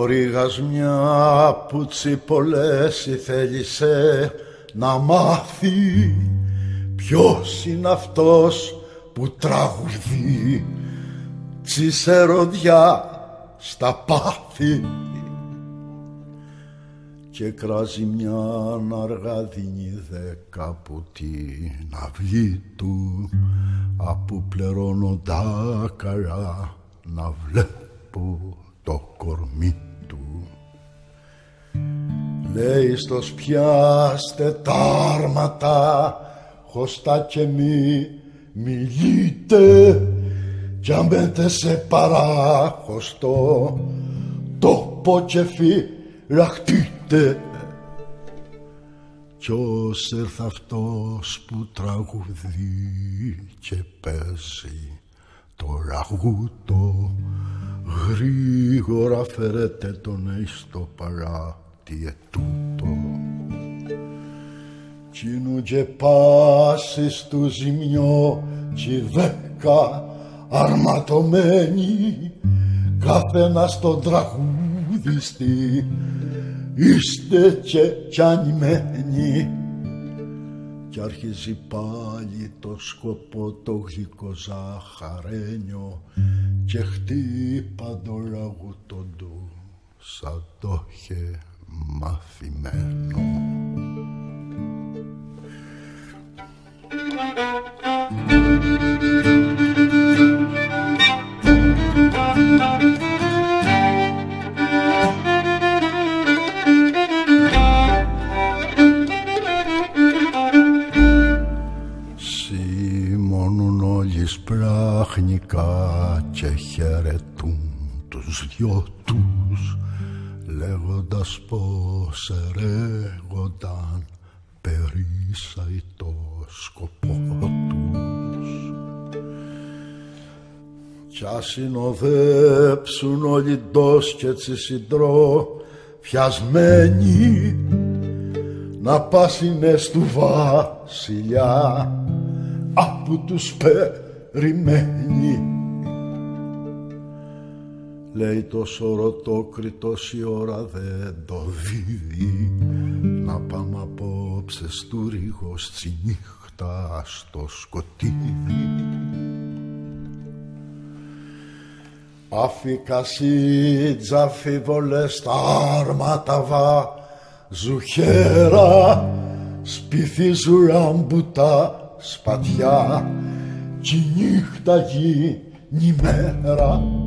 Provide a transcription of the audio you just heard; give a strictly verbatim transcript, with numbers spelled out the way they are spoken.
ο Ρήγας μια πουτσιπολέση θέλησε να μάθει ποιος είναι αυτός που τραγουδεί τσισεροδιά στα πάθη και κράζει μια αργαδινή δέκα που την αυλή του απού πληρώνω τα καλά να βλέπω το κορμί του. Λέει στος πιάστε τα άρματα χωστά και μη μιλείτε κι αν μπαίνετε σε παράχωστο τόπο και φυλαχτείτε κι ως έρθ' αυτός που τραγουδεί και παίζει το ραγούτο γρήγορα φέρετε τον εις το παράτι ετούτο κοινού και πάσης του ζημιό κι δέκα αρματωμένοι καθένας τον τραγουδιστή είστε και τσανημένοι κι αρχίζει πάλι το σκοπό το γλυκό ζαχαρένιο και χτύπα το ραγούτο του σαν το είχε μαθημένο. Σιμώνουν όλοι σπράχνικα και χαιρετούν τους δυο τους λέγοντας πως ερέγονταν περίσσαει το σκοπό τους κι ας συνοδέψουν όλοι ντός και τσισιντρό φιασμένοι να πάσινες του βασιλιά απού τους περιμένει. Λέει το σωρωτόκριτος η ώρα δεν το δίδει να πάμε απόψε στου ρίγος τσι νύχτα στο σκοτίδι. Αφικασί τζαφίβολες τα άρματα βάζου χέρα σπιθίζου ραμπουτά σπατιά κι η νύχτα γίνει μέρα.